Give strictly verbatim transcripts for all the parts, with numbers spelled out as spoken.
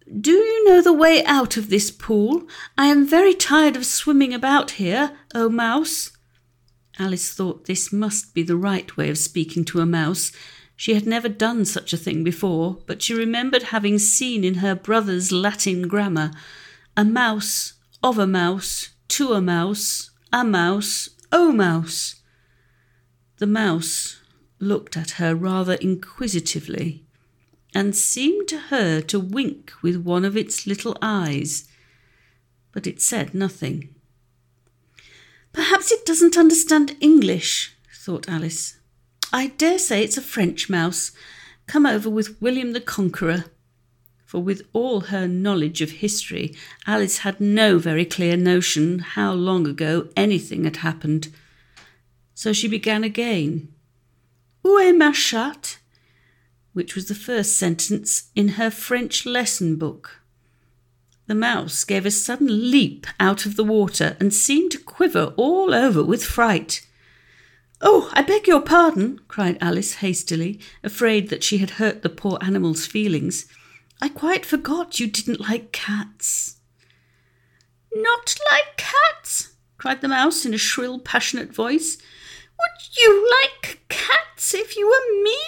Do you know the way out of this pool? I am very tired of swimming about here, oh mouse." Alice thought this must be the right way of speaking to a mouse. She had never done such a thing before, but she remembered having seen in her brother's Latin grammar, "A mouse, of a mouse, to a mouse, a mouse, oh mouse." The mouse looked at her rather inquisitively, and seemed to her to wink with one of its little eyes, but it said nothing. "Perhaps it doesn't understand English," thought Alice. "I dare say it's a French mouse, come over with William the Conqueror." For with all her knowledge of history, Alice had no very clear notion how long ago anything had happened. So she began again. "Où est ma chatte?" which was the first sentence in her French lesson book. The mouse gave a sudden leap out of the water and seemed to quiver all over with fright. "Oh, I beg your pardon," cried Alice hastily, afraid that she had hurt the poor animal's feelings. "I quite forgot you didn't like cats." "Not like cats?" cried the mouse in a shrill, passionate voice. "Would you like cats if you were me?"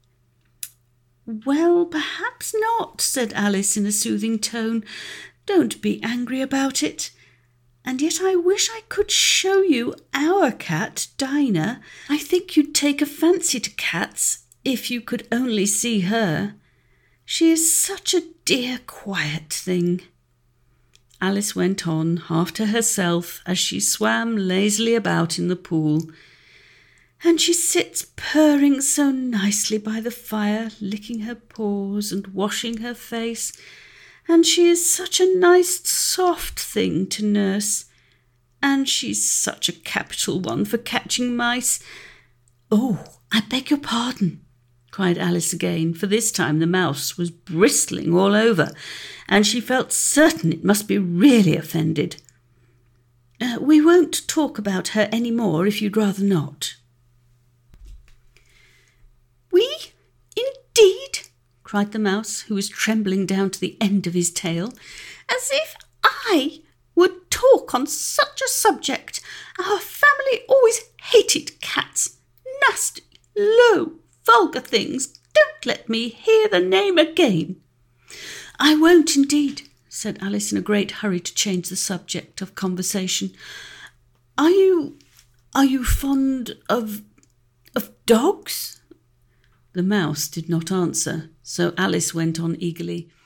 "Well, perhaps not," said Alice in a soothing tone. "Don't be angry about it. And yet I wish I could show you our cat, Dinah. I think you'd take a fancy to cats if you could only see her. She is such a dear, quiet thing." Alice went on, half to herself, as she swam lazily about in the pool. "And she sits purring so nicely by the fire, licking her paws and washing her face. And she is such a nice, soft thing to nurse. And she's such a capital one for catching mice." "Oh, I beg your pardon," cried Alice again, for this time the mouse was bristling all over, and she felt certain it must be really offended. Uh, "we won't talk about her any more if you'd rather not." "We? Indeed?" cried the mouse, who was trembling down to the end of his tail. "As if I would talk on such a subject. Our family always hated cats. Nasty, low, vulgar things. Don't let me hear the name again." "I won't indeed," said Alice in a great hurry to change the subject of conversation. Are you, are you fond of, of dogs?" The mouse did not answer, so Alice went on eagerly.